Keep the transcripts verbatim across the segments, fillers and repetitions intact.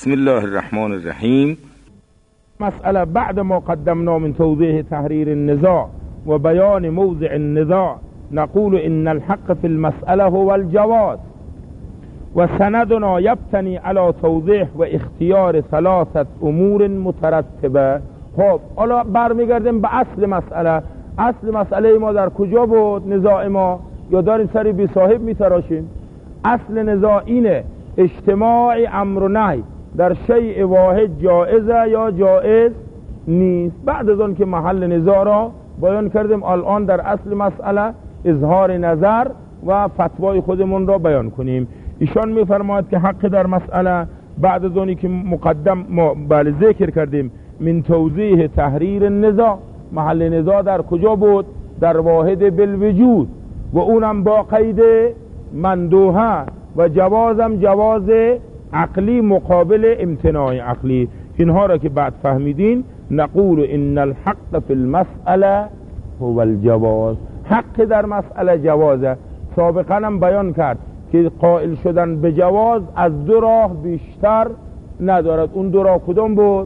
بسم الله الرحمن الرحیم. مسئله بعد ما قدمنا من توضیح تحریر النزاع و بیان موضع النزاع نقول ان الحق في المسألة هو الجواز و سندنا یبتنی على توضیح و اختیار ثلاثت امور مترتبه. خب حالا برمیگردیم به اصل مسئله. اصل مسئله ما در کجا بود؟ نزاع ما یا داریم سری بی صاحب میتراشیم؟ اصل نزاع اینه اجتماع امر و نهی در شیء واحد جائزه یا جائز نیست. بعد از اون که محل نزاع را بیان کردیم، الان در اصل مسئله اظهار نظر و فتوای خودمون را بیان کنیم. ایشان میفرماید که حق در مسئله بعد از اونی که مقدم ما بله ذکر کردیم من توضیح تحریر النزاع، محل نزاع در کجا بود؟ در واحد بالوجود و اونم با قید مندوحه و جوازم جواز عقلی مقابل امتناع عقلی. اینها را که بعد فهمیدین نقول ان الحق فی المسئله هو الجواز. حق در مسئله جوازه. سابقا هم بیان کرد که قائل شدن به جواز از دو راه بیشتر ندارد. اون دو راه کدوم بود؟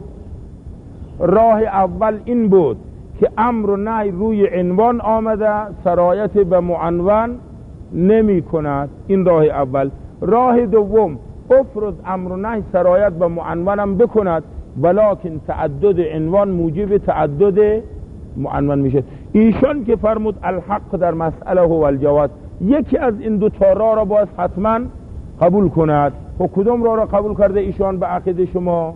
راه اول این بود که امر و نهی روی عنوان آمده سرایت به معنون نمی کند. این راه اول. راه دوم افرض امر و نهی سرایت به معنونم بکند ولکن تعدد عنوان موجب تعدد معنون میشه. ایشان که فرمود الحق در مسئله هو الجواز، یکی از این دو تا راه را باید حتما قبول کند. و کدوم راه را قبول کرده ایشان به عقیده شما؟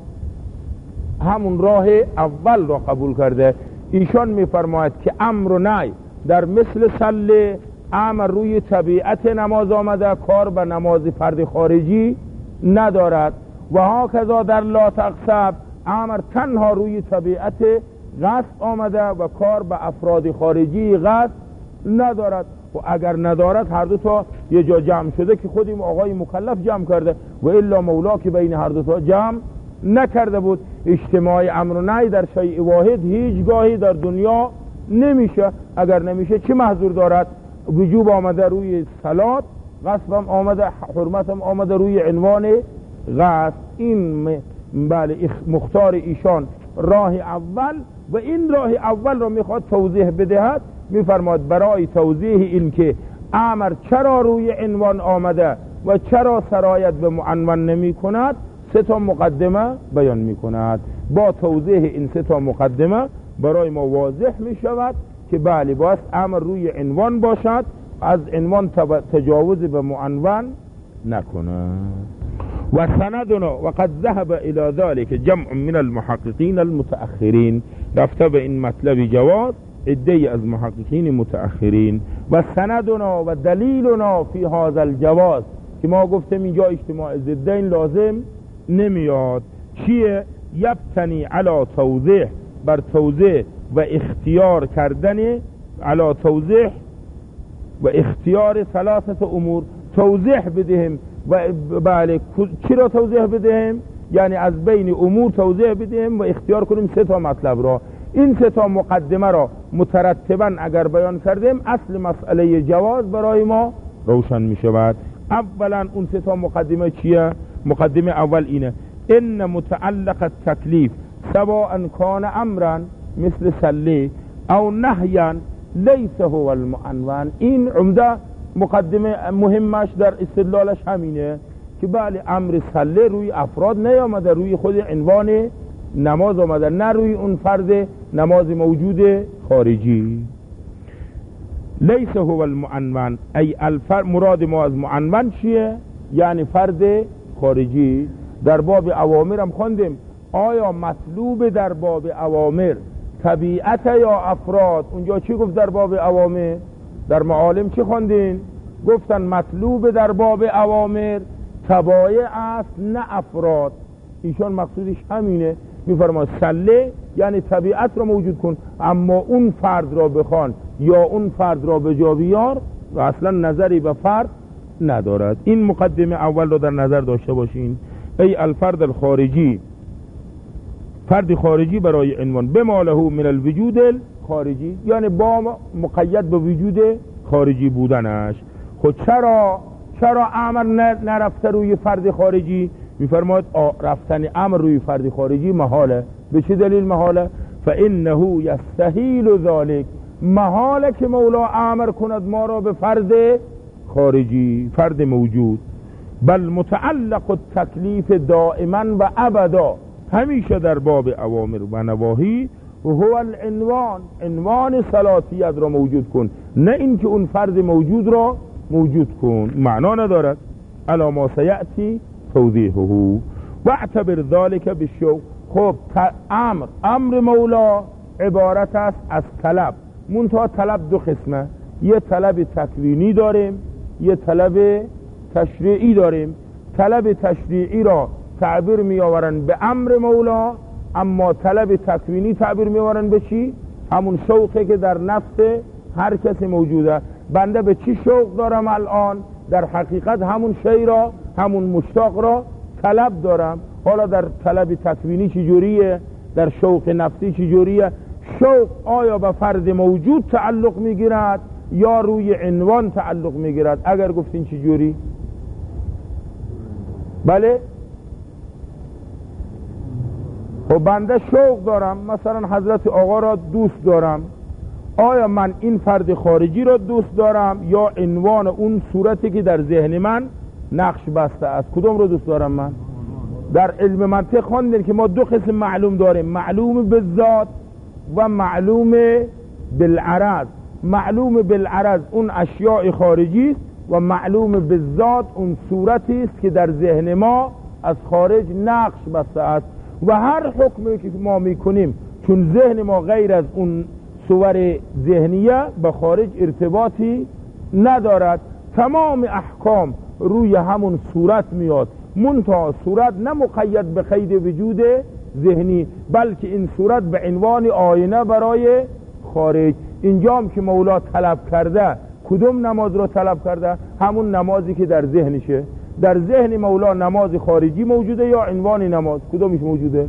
همون راه اول را قبول کرده. ایشان میفرماید که امر و نهی در مثل صله امر روی طبیعت نماز آمده، کار به نماز فرد خارجی ندارد. و ها کذا در لا تقصب امر تنها روی طبیعت غصب آمده و کار به افراد خارجی غصب ندارد. و اگر ندارد هر دو تا یه جا جمع شده که خودیم آقای مکلف جمع کرده و الا مولا که بین هر دو تا جمع نکرده بود. اجتماع امر و نهی در شیء واحد هیچ گاهی در دنیا نمیشه. اگر نمیشه چه محضور دارد؟ وجوب آمده روی صلات، غصبم آمده، حرمتم آمده روی عنوان غصب. این بله مختار ایشان راه اول و این راه اول را میخواد توضیح بدهد. میفرماد برای توضیح این که امر چرا روی عنوان آمده و چرا سرایت به معنون نمی کند سه تا مقدمه بیان می کند. با توضیح این سه تا مقدمه برای ما واضح می شود که بله باید امر روی عنوان باشد، از عنوان تجاوز به معنون نکند. و سندنا وقد ذهب الى ذلك جمع من المحققین المتأخرین، رفته به این مطلب جواز عده‌ای از محققین متأخرین. و سندنا و دلیلنا فی هذا الجواز که ما گفتیم اینجا اجتماع ضدین لازم نمیاد. چیه؟ یبتنی علی توضیح، بر توضیح و اختیار کردن، علی توضیح و اختیار ثلاثت امور. توضیح بدهیم و بله چی را توضیح بدهیم؟ یعنی از بین امور توضیح بدهیم و اختیار کنیم سه تا مطلب را. این سه تا مقدمه را مترتبا اگر بیان کردیم اصل مسئله جواز برای ما روشن می شود. اولا اون سه تا مقدمه چیه؟ مقدمه اول اینه ان متعلق التکلیف سواء کان امرا مثل صلی او نهیا لیس هو المعنون. این عمده مقدمه مهمش در استدلالش همینه که بله امر صلی روی افراد نیامده، روی خود عنوان نماز آمده، نه روی اون فرد نماز موجود خارجی. لیس هو المعنون ای الفرد. مراد ما از معنون چیه؟ یعنی فرد خارجی. در باب اوامر هم خوندیم آیا مطلوب در باب اوامر طبیعت یا افراد؟ اونجا چی گفت در باب اوامر؟ در معالم چی خوندین؟ گفتن مطلوب در باب اوامر تبایع است نه افراد. ایشان مقصودش همینه. میفرماد سله یعنی طبیعت را موجود کن، اما اون فرد را بخوان یا اون فرد را به جا بیار و اصلا نظری به فرد ندارد. این مقدمه اول را در نظر داشته باشین. ای الفرد الخارجی، فرد خارجی برای عنوان بما له من الوجود الخارجی، یعنی با مقید به وجود خارجی بودنش. خود چرا چرا امر نرفته روی فرد خارجی؟ میفرماید رفتن امر روی فرد خارجی محاله. به چه دلیل محاله؟ فانه یستحیل ذلک، محاله که مولا امر کند ما را به فرد خارجی، فرد موجود. بل متعلق التکلیف دائما و ابدا، همیشه در باب اوامر و نواهی هو العنوان، عنوان ثلاثیت را موجود کن، نه اینکه اون فرد موجود را موجود کن، معنا ندارد. الا ما سیأتی توضیحه واعتبر ذلك بالشوق. خب امر امر مولا عبارت است از طلب، منتها طلب دو قسمه، یه طلب تکوینی داریم، یه طلب تشریعی داریم. طلب تشریعی را تعبیر می آورن به امر مولا، اما طلب تکوینی تعبیر می آورن به چی؟ همون شوقی که در نفس هر کسی موجوده. بنده به چی شوق دارم الان؟ در حقیقت همون شی را، همون مشتاق را طلب دارم. حالا در طلب تکوینی چی جوریه؟ در شوق نفسی چی جوریه؟ شوق آیا به فرد موجود تعلق میگیرد یا روی عنوان تعلق میگیرد؟ اگر گفتین چی جوری؟ بله، خب بنده شوق دارم، مثلا حضرت آقا را دوست دارم، آیا من این فرد خارجی را دوست دارم یا عنوان اون صورتی که در ذهن من نقش بسته است؟ کدوم رو دوست دارم من؟ در علم منطق خواندین که ما دو قسم معلوم داریم، معلوم بالذات و معلوم بالعرض. معلوم بالعرض اون اشیاء خارجی است و معلوم بالذات اون صورتی است که در ذهن ما از خارج نقش بسته است. و هر حکمی که ما میکنیم چون ذهن ما غیر از اون صور ذهنیه به خارج ارتباطی ندارد، تمام احکام روی همون صورت میاد، منتها صورت نه مقید به قید وجود ذهنی، بلکه این صورت به عنوان آینه برای خارج. اینجام که مولا طلب کرده، کدوم نماز رو طلب کرده؟ همون نمازی که در ذهنشه. در ذهن مولا نماز خارجی موجوده یا عنوان نماز؟ کدومش موجوده؟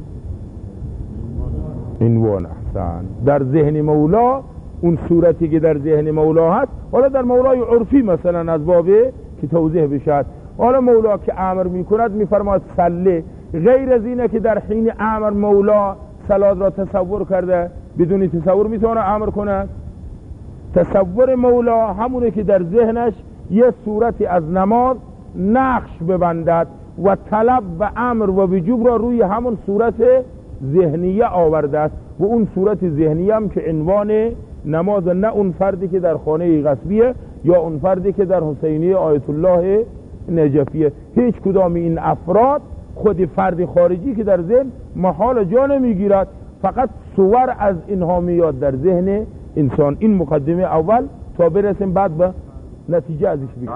عنوان. احسن. در ذهن مولا اون صورتی که در ذهن مولا هست، حالا در مولای عرفی مثلا از باب که توضیح بشد، حالا مولا که امر میکند میفرماید صلی، غیر از اینه که در حین امر مولا صلات را تصور کرده، بدون تصور میتونه امر کنه؟ تصور مولا همونه که در ذهنش یه صورتی از نماز نقش ببندد و طلب و امر و وجوب را روی همون صورت ذهنیه آورده است و اون صورت ذهنیه هم که عنوان نماز، نه اون فردی که در خانه غصبیه یا اون فردی که در حسینی آیت الله نجفیه. هیچ کدام این افراد خود فرد خارجی که در ذهن محال جا نمیگیرد، فقط صور از اینها میاد در ذهن انسان. این مقدمه اول تا برسیم بعد به نتیجه ازش بگیم.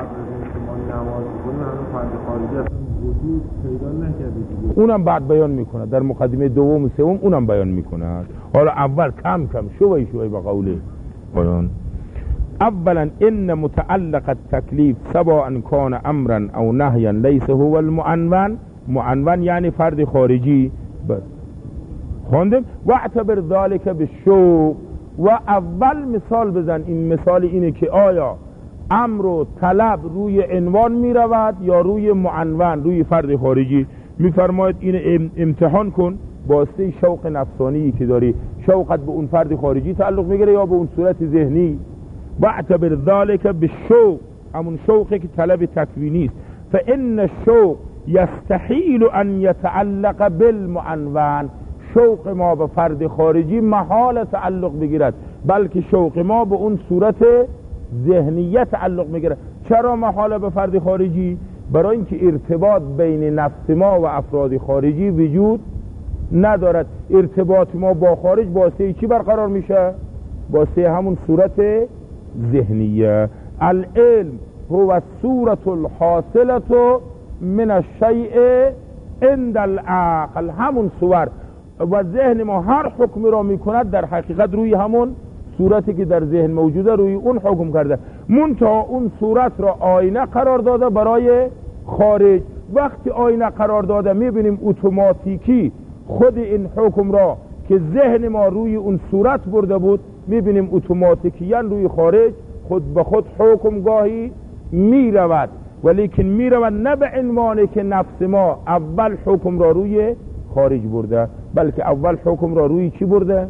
اونم بعد بیان میکنه در مقدمه دوم و سوم، اونم بیان میکنه. حالا اول کم کم شوی شوی به قوله بیان. اولا ان متعلق التکلیف سواء کان امرا او نهیا لیس هو المعنون. معنون یعنی فرد خارجی. خوندم واعتبر ذلك بالشوق. و اول مثال بزن، این مثال اینه که آیا امر و طلب روی عنوان می رود یا روی معنون، روی فرد خارجی؟ میفرماید این امتحان کن واسطه شوق نفسانی که داری، شوقت به اون فرد خارجی تعلق میگیره یا به اون صورت ذهنی؟ واعتبر ذلك بالشوق، همون شوقی که طلب تکوینی است. فان الشوق یستحیل ان یتعلق بالمعنون. شوق ما به فرد خارجی محال تعلق بگیرد، بلکه شوق ما به اون صورت ذهنیت تعلق میگیرد. چرا محال به فرد خارجی؟ برای اینکه ارتباط بین نفس ما و افراد خارجی وجود ندارد. ارتباط ما با خارج واسه چی برقرار میشه؟ واسه همون صورت ذهنیه. العلم هو الصورة الحاصلة من الشیء عند العقل. همون صور و ذهن ما هر حکمی را میکند در حقیقت روی همون صورتی که در ذهن موجوده روی اون حکم کرده، منتها اون صورت را آینه قرار داده برای خارج. وقتی آینه قرار داده میبینیم اتوماتیکی خود این حکم را که ذهن ما روی اون صورت برده بود، میبینیم اتوماتیکیاً روی خارج خود به خود حکم گاهی میرود ولیکن میرود نه به عنوانی که نفس ما اول حکم را روی خارج برده، بلکه اول حکم را روی چی برده؟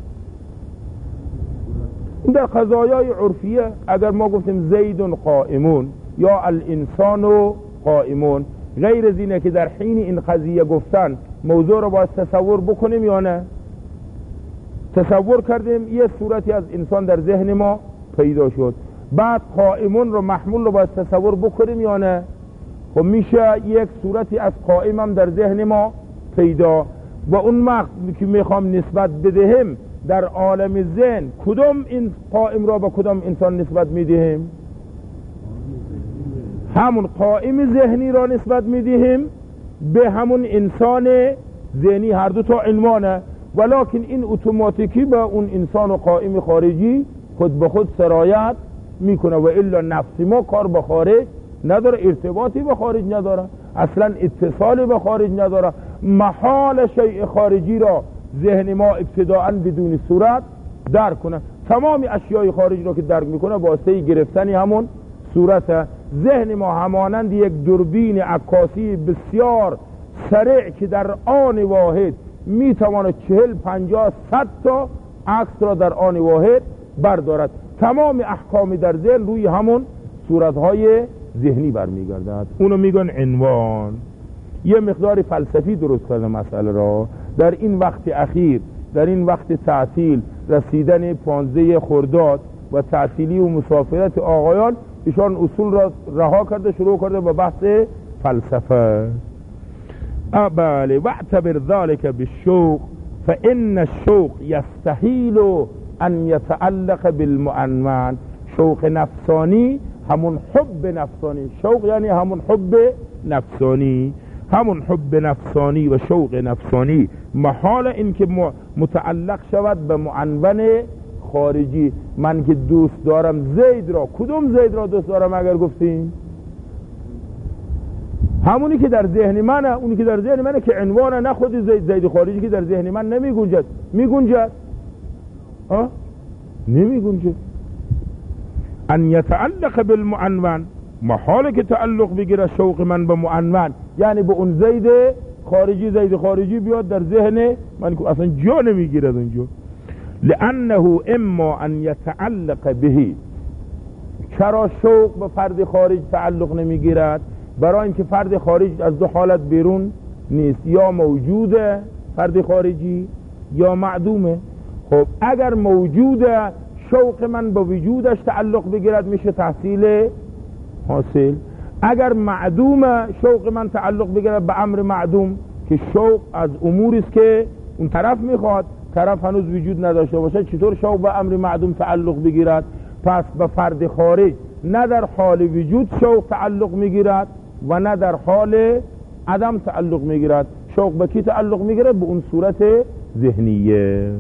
این در قضایای عرفیه. اگر ما گفتیم زید قائمون یا الانسان قائمون، غیر از اینه که در حین این قضیه گفتن موضوع را باید تصور بکنیم یا نه؟ تصور کردیم یه صورتی از انسان در ذهن ما پیدا شد، بعد قائمون رو محمول رو باید تصور بکنیم یا نه؟ خب میشه یک صورتی از قائم هم در ذهن ما پیدا، و اون وقت که میخوام نسبت بدهم در عالم ذهن کدام این قائم را به کدام انسان نسبت میدهیم؟ همون قائم ذهنی را نسبت میدهیم به همون انسان ذهنی، هر دو تا عنوانه، ولکن این اتوماتیکی به اون انسان و قائم خارجی خود به خود سرایت میکنه، و الا نفس ما کار به خارج نداره، ارتباطی به خارج نداره، اصلا اتصالی به خارج نداره. محال شیء خارجی را ذهن ما ابتداءً بدون صورت درک کنه. تمام اشیای خارجی را که درک میکنه واسطه گرفتنی همون صورت. ذهن ما همانند یک دوربین عکاسی بسیار سریع که در آن واحد میتواند چهل پنجاه صد تا عکس را در آن واحد بردارد. تمام احکامی در ذهن روی همون صورتهای ذهنی برمیگردد. اونو میگن عنوان. یه مقدار فلسفی درست کرده مسئله را. در این وقت اخیر، در این وقت تعطیل، رسیدن پانزده خرداد و تعطیلی و مسافرت آقایان، ایشان اصول را رها کرده، شروع کرده به بحث فلسفه. بله، واعتبر ذلك بالشوق فإن الشوق يستحيل ان يتعلق بالمعنون. شوق نفسانی همون حب نفسانی، شوق یعنی همون حب نفسانی، همون حب نفسانی و شوق نفسانی محال این که متعلق شود به معنون خارجی. من که دوست دارم زید را، کدوم زید را دوست دارم اگر گفتیم؟ همونی که در ذهن منه، اونی که در ذهن منه که عنوانه، نه خود زید. زید خارجی که در ذهن من نمی گنجد. می گنجد؟ ها؟ نمی گنجد. ان یتعلق بالمعنون، محاله که تعلق بگیره شوق من به معنون، یعنی به اون زید خارجی، زید خارجی بیاد در ذهن من که اصلا جا نمیگیره اونجا. لانه اما ان یتعلق به. چرا شوق به فرد خارج تعلق نمیگیرد؟ برای اینکه فرد خارج از دو حالت بیرون نیست، یا موجوده فرد خارجی یا معدومه. خب اگر موجوده شوق من به وجودش تعلق بگیرد میشه تحصیل حاصل. اگر معدومه شوق من تعلق بگیرد به امر معدوم، که شوق از اموری است که اون طرف میخواد، طرف هنوز وجود نداشته باشه، چطور شوق به امر معدوم تعلق بگیرد؟ پس به فرد خارج نه در حال وجود شوق تعلق میگیرد و نه در حال عدم تعلق میگیرد. شوق به کی تعلق میگیرد؟ به اون صورت ذهنیه.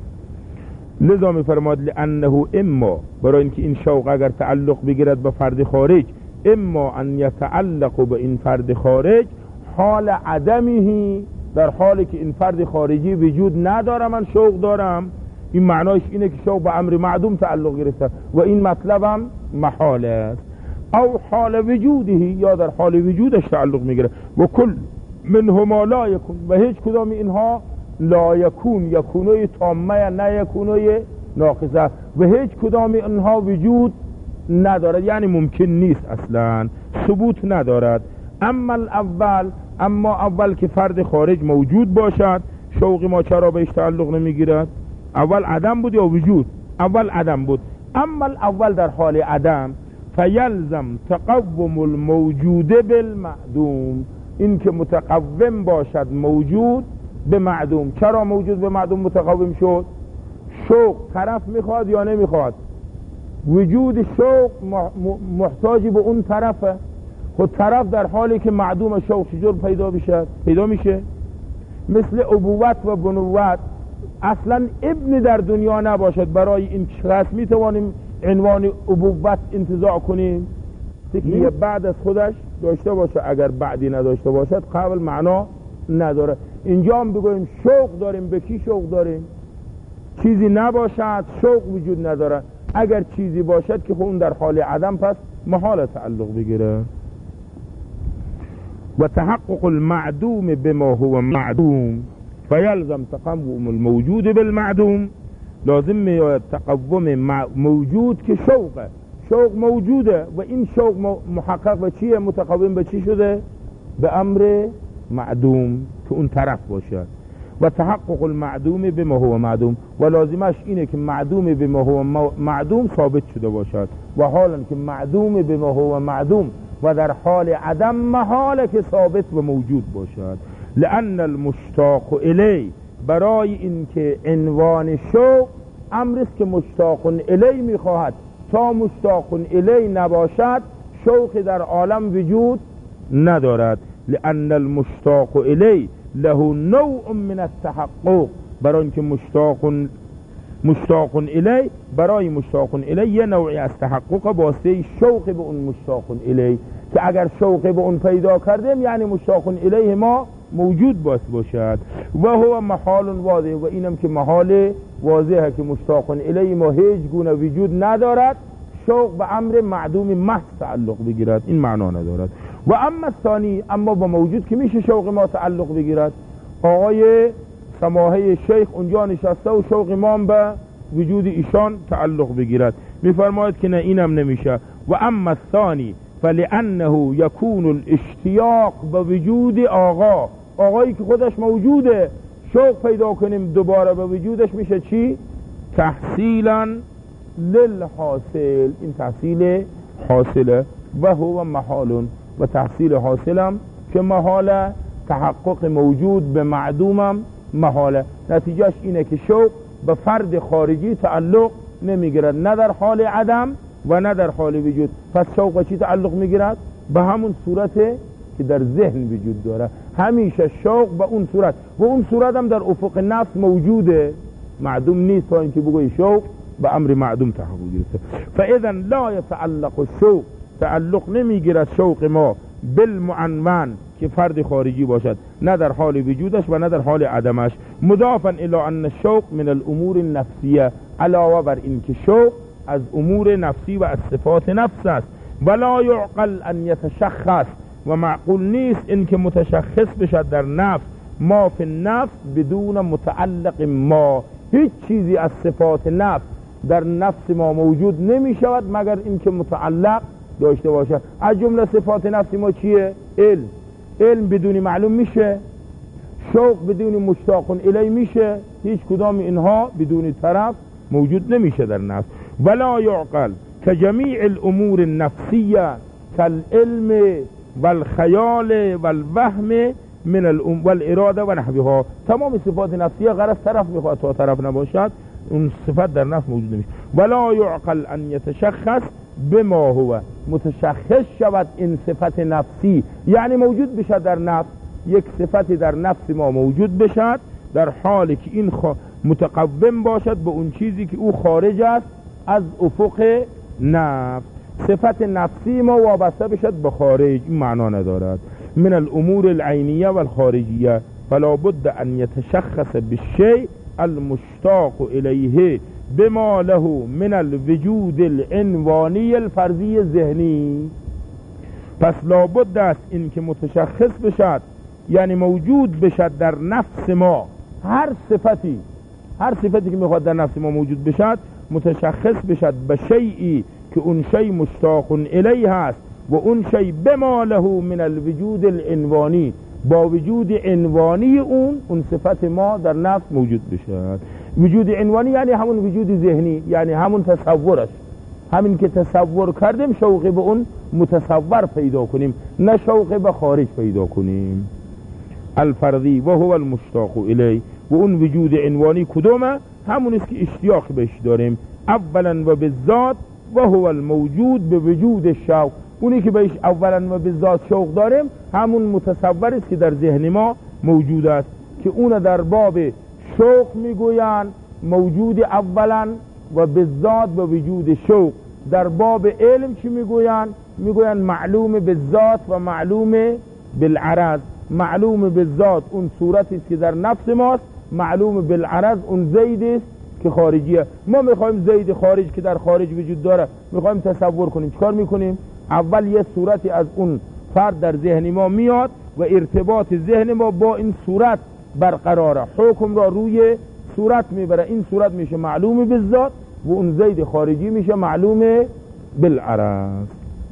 لذا میفرماد لانه اما، برای اینکه این شوق اگر تعلق بگیرد به فرد خارج، اما ان یتعلق به این فرد خارج حال عدمه، در حالی که این فرد خارجی وجود نداره من شوق دارم، این معنایش اینه که شوق به امر معدوم تعلق گرفته و این مطلبم محال است. او حال وجوده، یا در حال وجودش تعلق میگیره. و کل منهما لا یکون، و هیچ کدام اینها لا یکون، یکونوی تامه نه یکونوی ناقصه، و هیچ کدام اینها وجود ندارد، یعنی ممکن نیست، اصلا ثبوت ندارد. اما الاول، اما اول که فرد خارج موجود باشد، شوق ما چرا بهش تعلق نمیگیرد؟ اول عدم بود یا وجود؟ اول عدم بود. اما الاول در حال عدم، فیلزم تقوم الموجود بالمعدوم، این که متقوم باشد موجود به معدوم. چرا موجود به معدوم متقوم شد؟ شوق طرف میخواد یا نمیخواد؟ وجود شوق محتاج به اون طرفه. خود طرف در حالی که معدوم شوق چجور پیدا بشه؟ پیدا میشه مثل ابوت و بنوت. اصلا ابن در دنیا نباشد، برای این شخص میتوانیم عنوان ابوت انتزاع کنیم که بعد از خودش داشته باشه. اگر بعدی نداشته باشد قبل معنا نداره. اینجا هم بگویم شوق داریم. به کی شوق داریم؟ چیزی نباشد شوق وجود نداره. اگر چیزی باشد که خون در حال عدم، پس محال تعلق بگیره. و تحقق المعدوم بما هو معدوم فیلزم تقوم الموجود بالمعدوم. لازم میاد تقوم موجود که شوقه، شوق موجوده و این شوق محقق به چیه؟ متقوم به چی شده؟ به امر معدوم که اون طرف باشه. و تحقق المعدوم بما هو معدوم و لازمش اینه که معدوم بما هو معدوم ثابت شده باشد و حالا که معدوم بما هو معدوم و در حال عدم محاله که ثابت و موجود باشد. لأن المشتاق الی، برای اینکه عنوان شوق امر است که مشتاق الی میخواهد، تا مشتاق الی نباشد شوق در عالم وجود ندارد. لأن المشتاق الی له نوع من التحقق، برای اینکه مشتاق مشتاق الی، برای مشتاق الی یه نوعی از تحقق واسطه شوق به اون مشتاق الی، که اگر شوق به اون پیدا کردیم یعنی مشتاق الیه ما موجود باس باشد. و هو محال واضح، و اینم که محال واضحه که مشتاق الیه ما هیچ گونه وجود ندارد، شوق به امر معدوم محض تعلق بگیرد، این معنا ندارد. و اما ثانی، اما با موجود که میشه شوق ما تعلق بگیرد. آقای سماحه شیخ اونجا نشسته و شوق ما به وجود ایشان تعلق بگیرد، میفرماید که نه اینم نمیشه. و اما ثانی فلانه یکون الاشتیاق به وجود آقا، آقایی که خودش موجوده شوق پیدا کنیم دوباره به وجودش، میشه چی؟ تحصیلا للحاصل، این تحصیل حاصله. و هو محال، و تحصیل حاصلم که محاله، تحقق موجود به معدومم محاله. نتیجهش اینه که شوق به فرد خارجی تعلق نمیگیرد، نه در حال عدم و نه در حال وجود. پس شوق چی تعلق میگیرد؟ به همون صورته که در ذهن وجود داره. همیشه شوق به اون صورت، و اون صورت هم در افق نفس موجوده، معدوم نیست تا اینکه بگوی شوق به امر معدوم تحقق گرفته. فاذا لا يتعلق الشوق، تعلق نمیگیرد شوق ما بالمعنون که فرد خارجی باشد، نه در حال وجودش و نه در حال عدمش. مضافا الى ان الشوق من الامور النفسیه، علاوه بر این که شوق از امور نفسی و از صفات نفس است. ولا يعقل ان يتشخص، و معقول نیست این که متشخص بشد در نفس ما فی النفس بدون متعلق ما. هیچ چیزی از صفات نفس در نفس ما موجود نمی شود مگر اینکه متعلق داشته باشد. از جمله صفات نفس ما چیه؟ علم. علم بدون معلوم میشه، شوق بدون مشتاق الی میشه، هیچ کدام اینها بدون طرف موجود نمیشه در نفس. ولا يعقل كجميع الامور النفسیه كالعلم والخیال والوهم من الام والاراده و نحوها. تمام صفات نفسیه غرض طرف میخواد، تا طرف نباشد اون صفت در نفس موجود نمیشه. ولا يعقل ان يتشخص بما هو، متشخص شود این صفت نفسی یعنی موجود بشد در نفس، یک صفتی در نفس ما موجود بشد در حالی که این متقوم باشد به اون چیزی که او خارج است از افق نفس. صفت نفسی ما وابسته بشد به خارج، این معنا ندارد. من الامور العینیه و الخارجیه فلا بد ان يتشخص بالشيء المشتاق الیه بما له من الوجود العنوانی الفرضی ذهنی. پس لابد است این که متشخص بشد، یعنی موجود بشد در نفس ما هر صفتی، هر صفتی که میخواد در نفس ما موجود بشد متشخص بشد به شیئی که اون شیء مشتاق الیه هست و اون شیء بما له من الوجود العنوانی، با وجود عنوانی اون اون صفت ما در نفس موجود بشد. وجود عنوانی یعنی همون وجود ذهنی، یعنی همون تصورش، همین که تصور کردیم شوق به اون متصور پیدا کنیم، نه شوق به خارج پیدا کنیم. الفرضی و هو المشتاق الی، و اون وجود عنوانی کدومه؟ همون است که اشتیاق بهش داریم. اولا و بالذات و هو الموجود به وجود الشوق، اونی که بهش اولا و بالذات شوق داریم همون متصور است که در ذهن ما موجود است، که اون در باب شوق میگویند موجود اولا و بالذات به وجود شوق. در باب علم چی میگویند؟ میگویند معلوم بالذات و معلوم بالعرض. معلوم بالذات اون صورتی است که در نفس ماست، معلوم بالعرض اون زید است که خارجیه. ما میخوایم زید خارج که در خارج وجود داره میخوایم تصور کنیم، چیکار میکنیم؟ اول یه صورتی از اون فرد در ذهن ما میاد، و ارتباط ذهن ما با این صورت برقراره، حکم را روی صورت میبره. این صورت میشه معلوم بالذات و اون زید خارجی میشه معلوم بالعرض.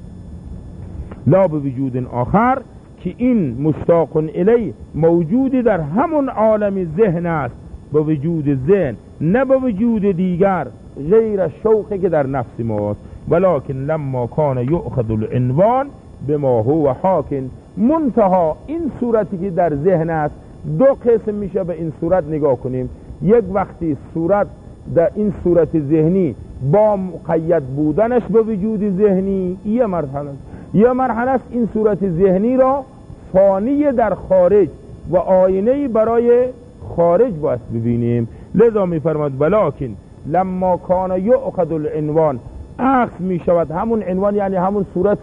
لا به وجود آخر، که این مشتاق الی موجودی در همون عالم ذهن است، با وجود ذهن، نه با وجود دیگر غیر شوقی که در نفس ماست. ولکن لما کان یؤخذ العنوان بما هو حاکن، منتها این صورتی که در ذهن است دو قسم میشه. به این صورت نگاه کنیم. یک وقتی صورت در این صورت ذهنی با مقید بودنش به وجود ذهنی یه مرحله است. یه مرحله است این صورت ذهنی را فانی در خارج و آینه برای خارج باید ببینیم. لذا میفرماد ولکن لما کان یؤخذ العنوان، اخذ میشود همون عنوان یعنی همون صورت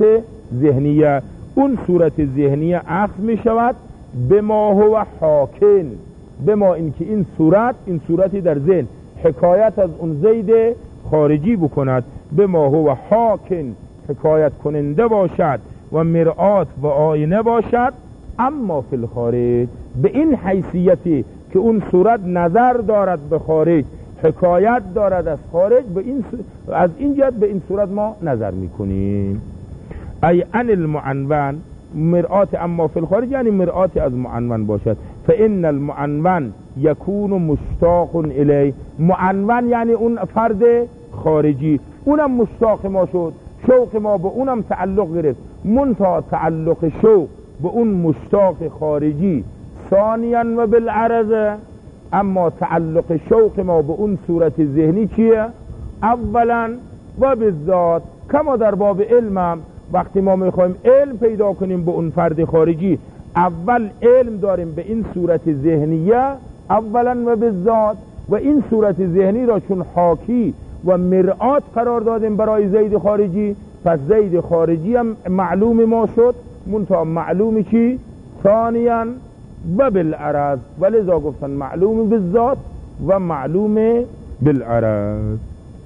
ذهنیه، اون صورت ذهنیه اخذ میشود به ما هو حاکن، به ما اینکه این صورت این صورتی در ذهن حکایت از اون زید خارجی بکند، به ما هو حاکن حکایت کننده باشد و مرآت و آینه باشد، اما فی الخارج به این حیثیتی که اون صورت نظر دارد به خارج، حکایت دارد از خارج، به این از این جهت به این صورت ما نظر میکنیم. ای ان المعنون مرآت اما فی الخارج یعنی مرآت از معنون باشد. فان المعنون یکون مشتاق الی، معنون یعنی اون فرد خارجی، اونم مشتاق ما شد، شوق ما به اونم تعلق گرفت، منتها تعلق شوق به اون مشتاق خارجی ثانیا و بالعرض، اما تعلق شوق ما به اون صورت ذهنی چیه؟ اولا و بالذات. کما در باب علمم وقتی ما میخوایم علم پیدا کنیم به اون فرد خارجی، اول علم داریم به این صورت ذهنیه اولا و بالذات، و این صورت ذهنی را چون حاکی و مرآت قرار دادیم برای زید خارجی، پس زید خارجی هم معلوم ما شد، منتها معلوم چی؟ ثانیا و بالعرض، ولذا گفتن معلوم بالذات و معلوم بالعرض.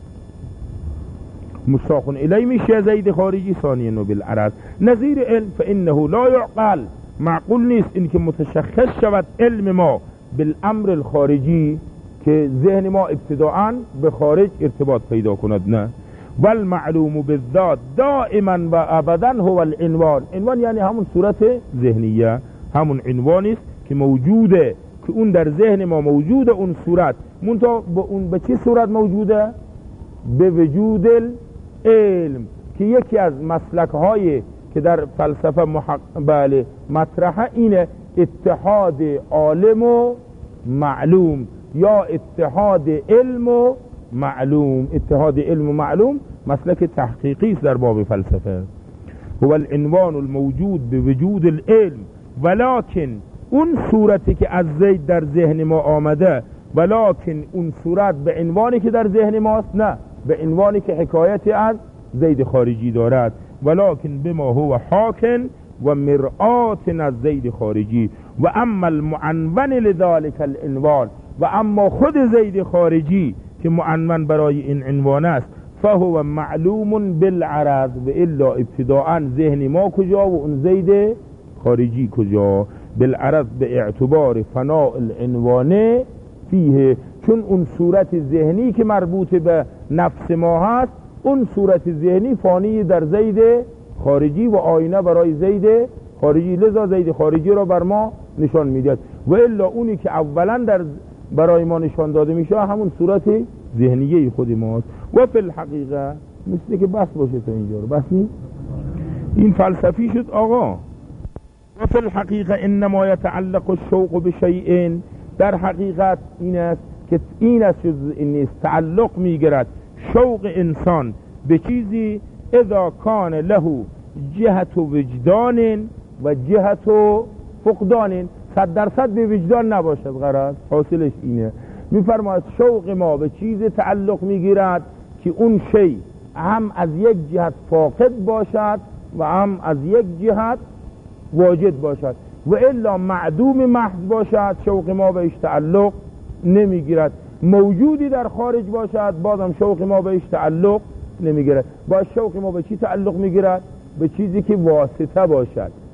مشتاق الی میشه زید خارجی ثانیا و بالعرض. نظیر علم فانه لا یعقل، معقول نیست این که متشخص شود علم ما بالامر الخارجی، که ذهن ما ابتداءً به خارج ارتباط پیدا کند، نه. والمعلوم بالذات دائما و ابدا هو العنوان، عنوان یعنی همون صورت ذهنیه، همون عنوانی است که موجوده، که اون در ذهن ما موجوده اون صورت، منتها به اون به چه صورت موجوده؟ به وجود العلم، که یکی از مسلک های که در فلسفه محق... بله مطرحه اینه اتحاد عالم و معلوم، یا اتحاد علم و معلوم. اتحاد علم و معلوم مسلک تحقیقی است در باب فلسفه. هو العنوان الموجود به وجود العلم، ولکن اون صورتی که از زید در ذهن ما آمده، ولکن اون صورت به عنوانی که در ذهن ماست، نه به عنوانی که حکایتی از زید خارجی دارد. ولکن بما هو حاکن و مرآت از زید خارجی. و اما المعنون لذلك العنوان، و اما خود زید خارجی که معنون برای این عنوان است، فهو معلوم بالعرض، و الا ابتداء ذهن ما کجا و اون زید خارجی کجا؟ بالعرض به اعتبار فناء العنوانه فیه، چون اون صورت ذهنی که مربوط به نفس ما هست، اون صورت ذهنی فانی در زید خارجی و آینه برای زید خارجی، لذا زید خارجی را بر ما نشان میدهد. و الا اونی که اولا در برای ما نشان داده میشه همون صورت ذهنیه خود ماست. و فی الحقیقه مثل که بس باشه تا اینجا رو، بس نی؟ این فلسفی شد آقا. و فی الحقیقه انما یتعلق الشوق بشیء، در حقیقت این است که این است این تعلق میگیرد شوق انسان به چیزی اذا کان له جهت وجدان و جهت فقدان، صد درصد به وجدان نباشد غرض، حاصلش اینه. میفرماید شوق ما به چیز تعلق میگیرد که اون شی هم از یک جهت فاقد باشد و هم از یک جهت واجد باشد، و الا معدوم محض باشد شوق ما بهش تعلق نمیگیرد. موجودی در خارج باشد بازم شوق ما بهش تعلق نمیگیرد. با شوق ما به چی تعلق میگیرد؟ به چیزی که واسطه باشد،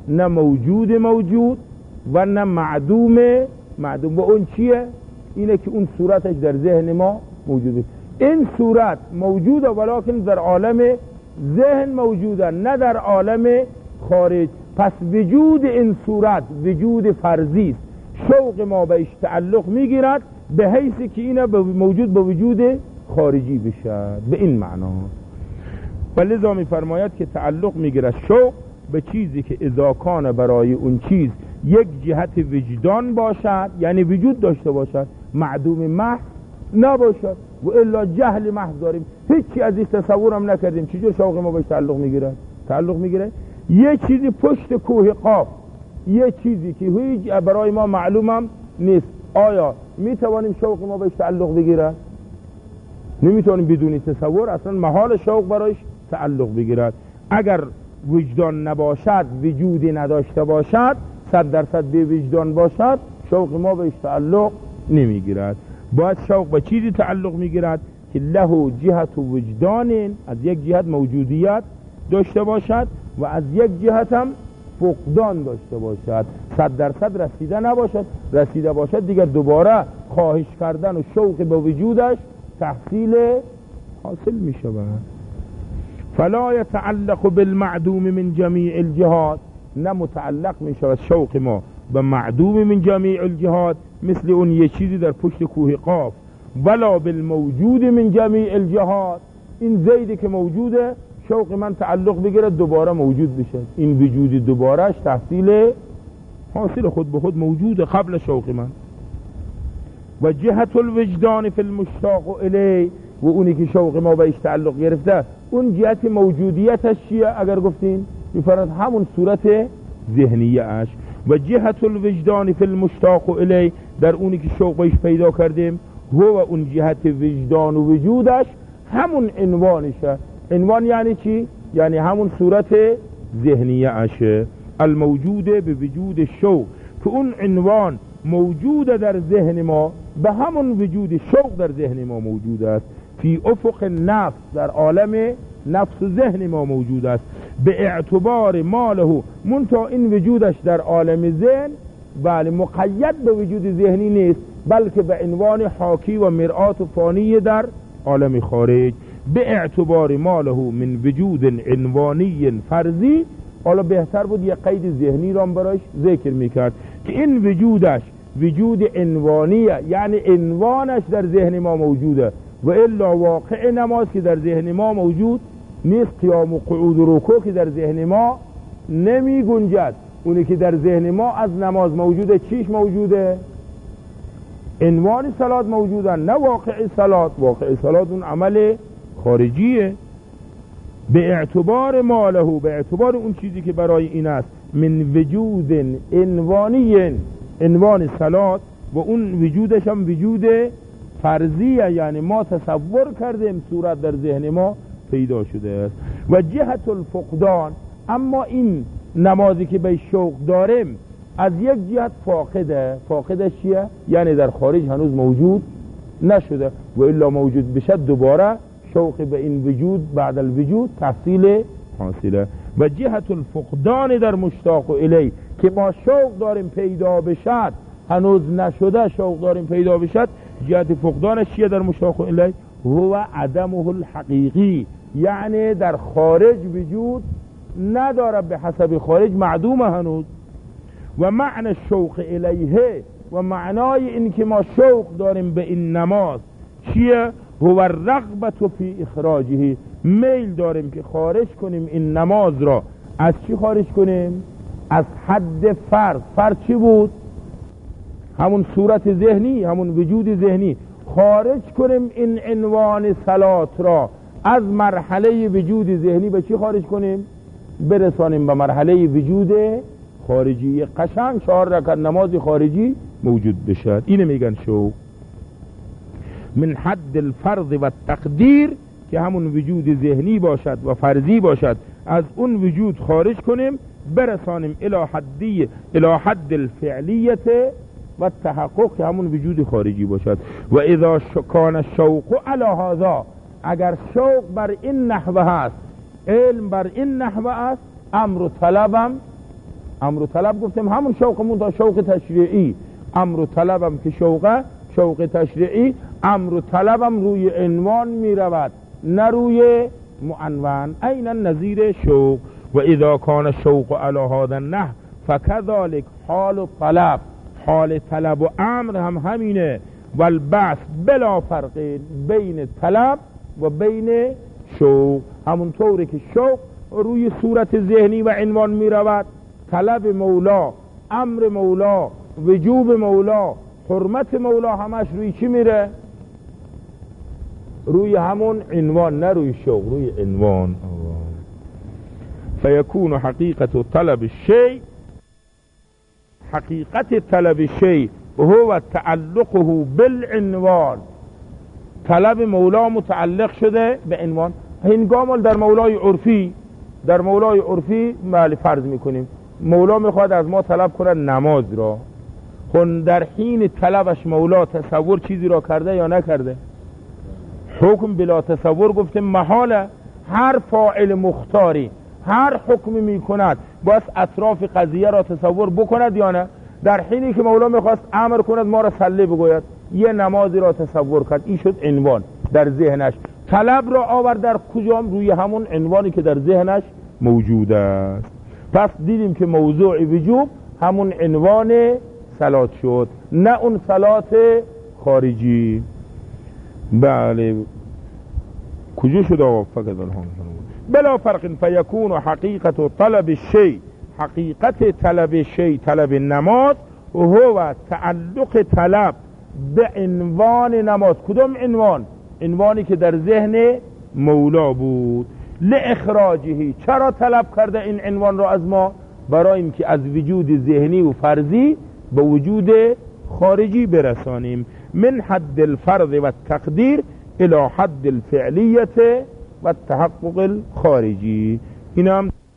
نه موجود موجود و نه معدوم معدوم. و اون چیه؟ اینه که اون صورتش در ذهن ما موجوده. این صورت موجوده ولیکن در عالم ذهن موجوده، نه در عالم خارج. پس وجود این صورت وجود فرضی است. شوق ما بهش تعلق میگیرد به حیثی که اینه موجود به وجود خارجی بشه. به این معنا و لذا میفرماید که تعلق میگیرد شوق به چیزی که اذا کان برای اون چیز یک جهت وجدان باشد، یعنی وجود داشته باشد، معدوم محض نباشد. و الا جهل محض داریم، هیچی از این تصورم نکردیم، چجور شوق ما بهش تعلق میگیره؟ تعلق میگیره یه چیزی پشت کوه قاف، یه چیزی که هیچ برای ما معلومم نیست. آیا میتوانیم شوق ما بهش تعلق بگیره؟ نمیتونیم بدون تصور، اصلا محال شوق برایش تعلق بگیرد. اگر وجدان نباشد، وجودی نداشته باشد، صد درصد به وجدان باشد، شوق ما بهش تعلق نمیگیرد. باید شوق به چیزی تعلق میگیرد که له جهت و وجدان، از یک جهت موجودیت داشته باشد و از یک جهت هم فقدان داشته باشد، صد درصد رسیده نباشد. رسیده باشد دیگر دوباره خواهش کردن و شوق به وجودش تحصیل حاصل می شود. فلا يتعلق بالمعدوم من جمیع الجهات، نه متعلق می شود شوق ما به معدوم من جمیع الجهات، مثل اون یه چیزی در پشت کوه قاف. ولا بالموجود من جمیع الجهات، این زیدی که موجوده شوق من تعلق بگیره دوباره موجود بشه، این وجود دوبارهش تحصیل حاصل خود به خود موجوده قبل شوق من. و جهت الوجدان فی المشتاق الی، و اونی که شوق ما بهش تعلق گرفته اون جهت موجودیتش چیه؟ اگر گفتین میفرد همون صورت ذهنیه اش. و جهت الوجدان فی المشتاق الی، در اونی که شوق بهش پیدا کردیم هو و اون جهت وجدان و وجودش همون عنوانشه. عنوان یعنی چی؟ یعنی همون صورت ذهنیه اشه، الموجود به وجود شوق، که اون عنوان موجود در ذهن ما به همون وجود شوق در ذهن ما موجود است. فی افق نفس، در عالم نفس و ذهن ما موجود است. به اعتبار ماله، منتها این وجودش در عالم ذهن بله مقید به وجود ذهنی نیست، بلکه به عنوان حاکی و مرآت و فانی در عالم خارج. به اعتبار ماله من وجود عنوانی فرضی. حالا بهتر بود یه قید ذهنی را برایش ذکر میکرد که این وجودش وجود عنوانیه، یعنی عنوانش در ذهن ما موجوده، و الا واقع نماز که در ذهن ما موجود نیست. قیام و قعود و رکوع که در ذهن ما نمی گنجد. اونی که در ذهن ما از نماز موجوده چیش موجوده؟ عنوان صلات موجوده، نه واقع صلات. واقع صلات اون عمل خارجیه. به اعتبار ماله، به اعتبار اون چیزی که برای این است، من وجود عنوانی، عنوان صلات، و اون وجودش هم وجود فرضیه، یعنی ما تصور کردیم صورت در ذهن ما پیدا شده است. و جهت الفقدان، اما این نمازی که به شوق داریم از یک جهت فاقده. فاقدش چیه؟ یعنی در خارج هنوز موجود نشده، و الا موجود بشه دوباره شوق به این وجود بعد الوجود تحصیل حاصله. و جهت الفقدان در مشتاق الی، که ما شوق داریم پیدا بشد هنوز نشده، شوق داریم پیدا بشد، جهت فقدانش چیه در مشتاق الی؟ هو عدمه الحقیقی، یعنی در خارج وجود نداره، به حسب خارج معدوم هنوز. و معنی شوق الیه، و معنای این که ما شوق داریم به این نماز چیه؟ هو الرغبت فی اخراجه، میل داریم که خارج کنیم این نماز را. از چی خارج کنیم؟ از حد فرض. فرض چی بود؟ همون صورت ذهنی، همون وجود ذهنی. خارج کنیم این عنوان صلات را از مرحله وجود ذهنی به چی خارج کنیم؟ برسانیم به مرحله وجود خارجی. قشنگ چهار رکعت نماز خارجی موجود بشد. اینه میگن شوق. من حد الفرض و تقدیر، که همون وجود ذهنی باشد و فرضی باشد، از اون وجود خارج کنیم برسانیم الى حدی الى حد الفعلیت و تحقق، که همون وجود خارجی باشد. و اذا کان الشوق علی هذا، اگر شوق بر این نحوه است، علم بر این نحوه است، امر و طلبم امر و طلب گفتیم همون شوقمون تا شوق تشریعی، امر و طلبم که شوقه، شوق تشریعی، امر و طلبم روی عنوان می رود نه روی معنون، عینا نظیر شوق. و اذا کان شوق علی هذا النحو فكذلك حال طلب، حال طلب و امر هم همینه. والبعث بلا فرق بین طلب و بین شوق، همونطوری که شوق روی صورت ذهنی و عنوان می رود، طلب مولا، امر مولا، وجوب مولا، حرمت مولا همش روی چی میره؟ روی همون عنوان، نه روی شوق، روی عنوان. فیکون حقیقت طلب الشیء، حقیقت طلب الشیء هو تعلقه بالعنوان، طلب مولا متعلق شده به عنوان. هنگام در مولای عرفی، در مولای عرفی بله فرض میکنیم مولا میخواد از ما طلب کنه نماز را، خون در حین طلبش مولا تصور چیزی را کرده یا نکرده؟ حکم بلا تصور گفتیم محاله. هر فاعل مختاری هر حکمی میکند باید اطراف قضیه را تصور بکند یا نه؟ در حینی که مولا میخواست امر کند ما را صلی بگوید، یه نمازی را تصور کرد، این شد عنوان در ذهنش. طلب را آورد در کجام؟ روی همون عنوانی که در ذهنش موجود است. پس دیدیم که موضوع وجوب همون عنوان صلات شد، نه اون صلات خارجی. بله کجا شد آقا؟ فقط بلا فرق فیکون حقیقت طلب الشیء، حقیقت طلب الشیء، طلب نماز، و هو تعلق طلب به عنوان نماز. کدام عنوان؟ عنوانی که در ذهن مولا بود. لاخراجه، چرا طلب کرده این عنوان را از ما؟ برای اینکه از وجود ذهنی و فرضی به وجود خارجی برسانیم. من حد الفرض و التقدیر الى حد الفعلیت و التحقق الخارجی. این هم